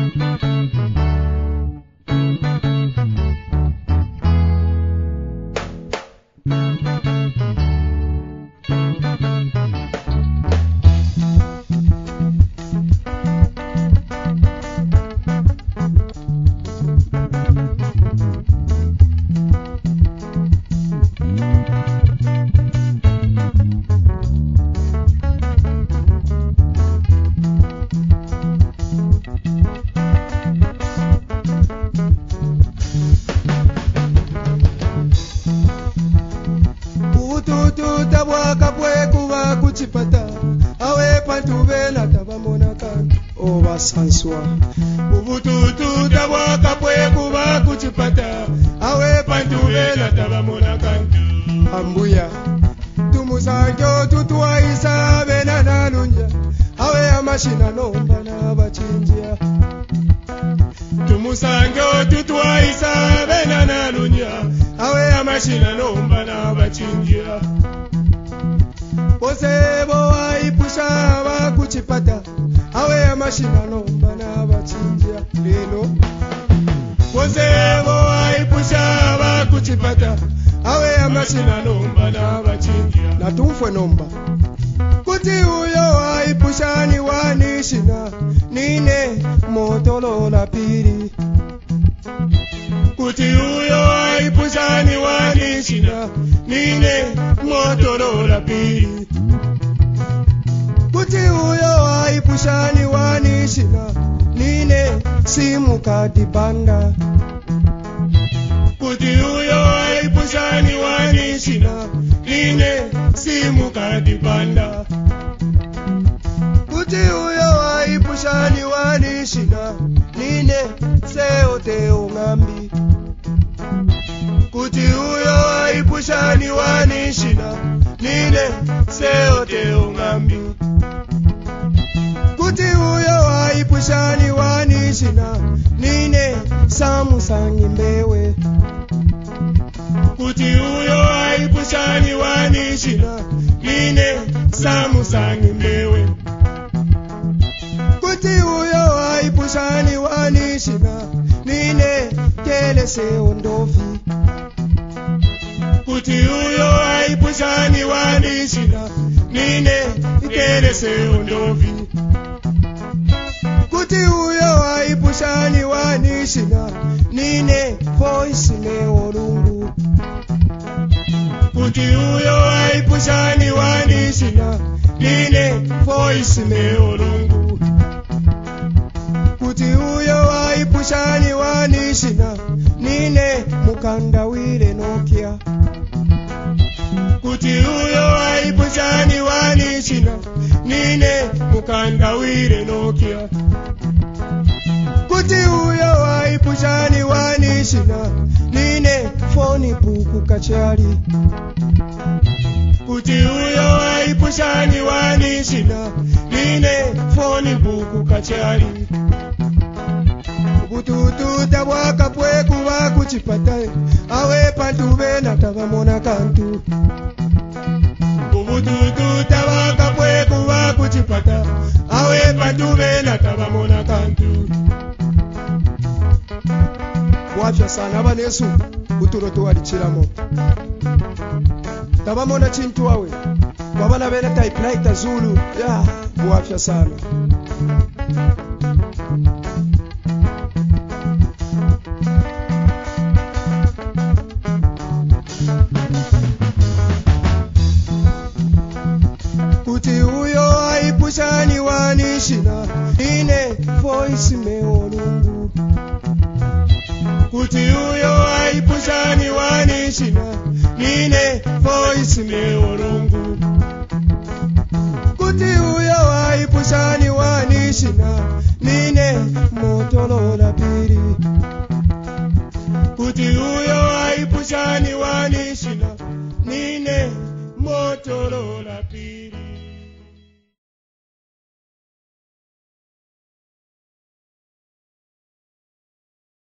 Sanswa ubututu tabwaka pwe kuba kuchipata awe pantuvela tabamona kantu ambuya tumusanjo tutuwaisa bena nalunja awe amashina nomba n'abachinjia tumusanjo tutuwaisa bena nalunja awe amashina nomba n'abachinjia posebo waipusha bakuchipata awe amashina nomba n'abachinjia lelo posebo waipusha bakuchipata awe amashina nomba n'abachinjia natumfwe nomba kuti uyo waipusha ni wanishina nine motolola pili kuti uyo waipusha ni wanishina nine motolola pili kuti uyo waipusha ni wanishina nine simu kadi banda kuti uyo waipusha ni wanishina nine simu kadi banda kuti uyo waipusha ni wanishina nine seote ungambi kuti uyo waipusha ni wanishina nine seote ungambi kuti uyo waipusha ni wanishina nine samusangi mbewe kuti uyo waipusha ni wanishina nine samusangi mbewe kuti uyo waipusha ni wanishina nine kelese ondovi kuti uyo waipusha ni wanishina nine kelese ondovi kuti uyo waipusha ni wanishina nine voice ne olungu kuti uyo waipusha ni wanishina nine voice ne olungu kuti uyo waipusha ni wanishina nine mukanda wile Nokia kuti uyo waipusha ni wanishina nine mukanda wile Nokia kuti uyo waipusha ni wanishina nine phone buku kachari kuti uyo waipusha ni wanishina nine phone buku kachari ubututu tabwaka pwe kuba kuchipata awe pantube na tabamona kantu ubututu tabwaka pwe kuba kuchipata awe pantube na tabamona kantu wafya sana banesu uturoto walichiramo tabamona chintu wawe wabana bene typewriter Zulu ya wafya sana kuti uyo waipusha ni wanishina nine voice me